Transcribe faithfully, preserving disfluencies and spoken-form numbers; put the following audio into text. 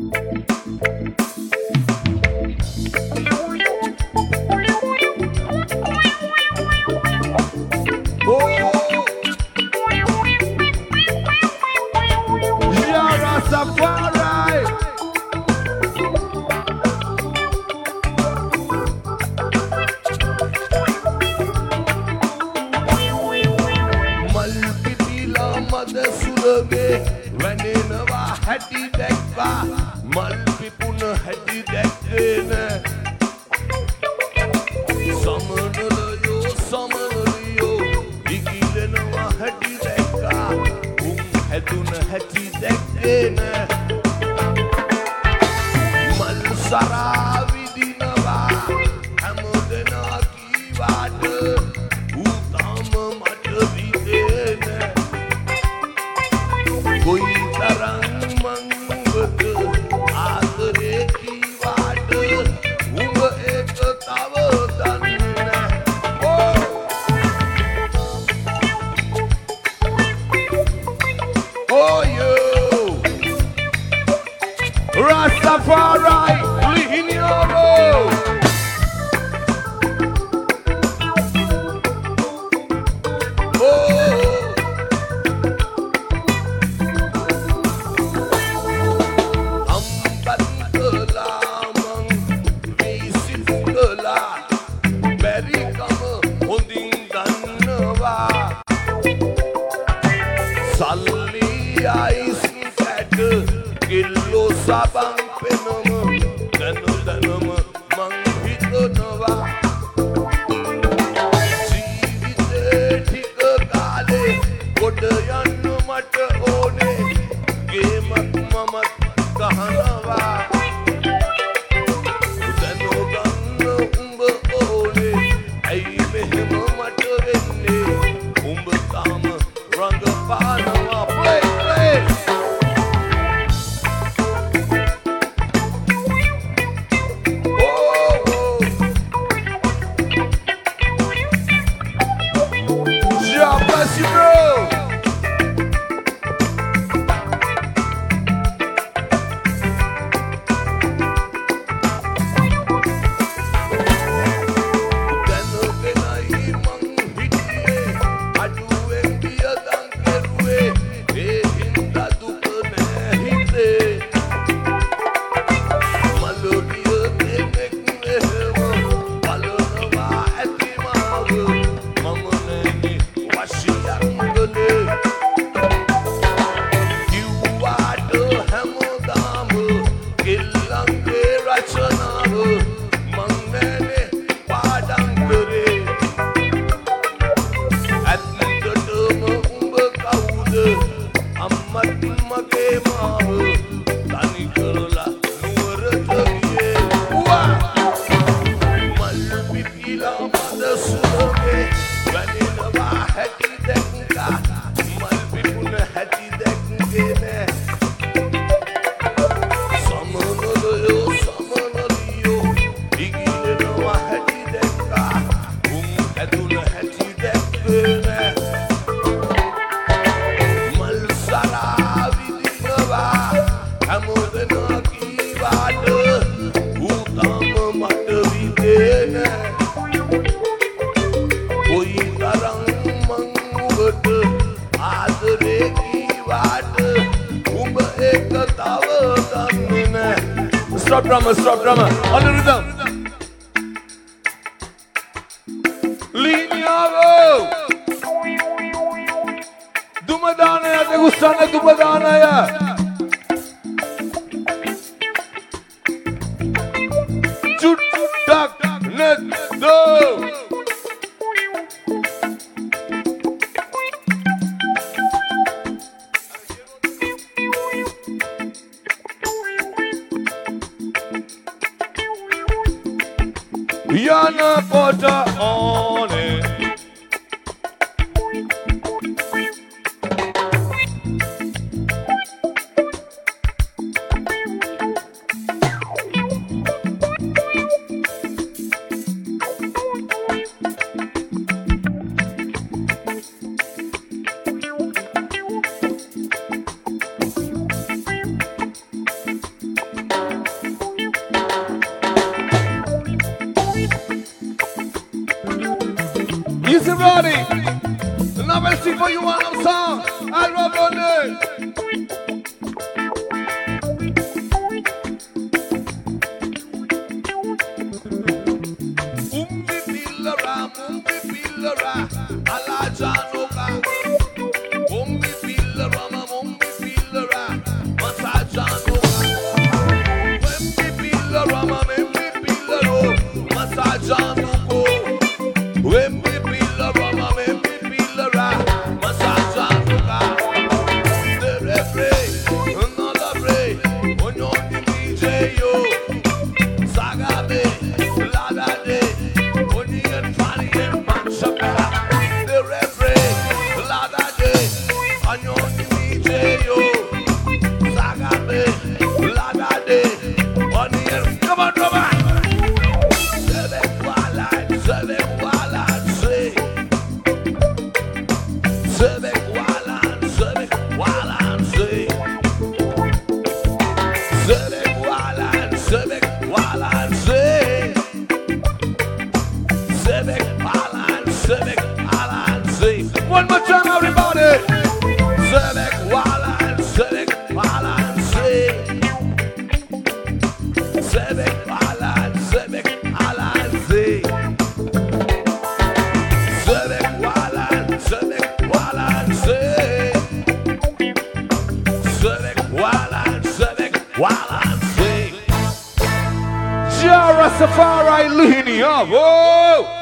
Stop drummer, stop drummer. On the rhythm. Lineavo. Dumadanaya, te gustane Dumadanaya. Chut tak net do. Yana Potter on it. sing for you one of song. I love only. Umbi pillara, umbi pillara, alajanoka. Umbi pillara, umbi pillara, masajanoka. Umbi pillara, umbi pillaro, masajanoka. Umbi pillara, umbi pillara, masajanoka. Dere free, another free, onyoni D J yo, Sagabe, Ladade, Oni and Fanny and Manchaka. Dere free, Ladade, onyoni D J yo, Sagabe, Ladade, Oni and come on, come on. Seven Walan, seven Walan, say. Seven Walan, seven Walan, say. Seven Walan, seven Walan, say. Seven Walan, seven Walan, say. One more time, everybody. Seven Walan, seven Walan, say. Seven Walan, seven Walan, say. Seven Walan, seven Walan, say. Seven Walan, seven Walan, say. Jah Rastafari, Linia, whoa!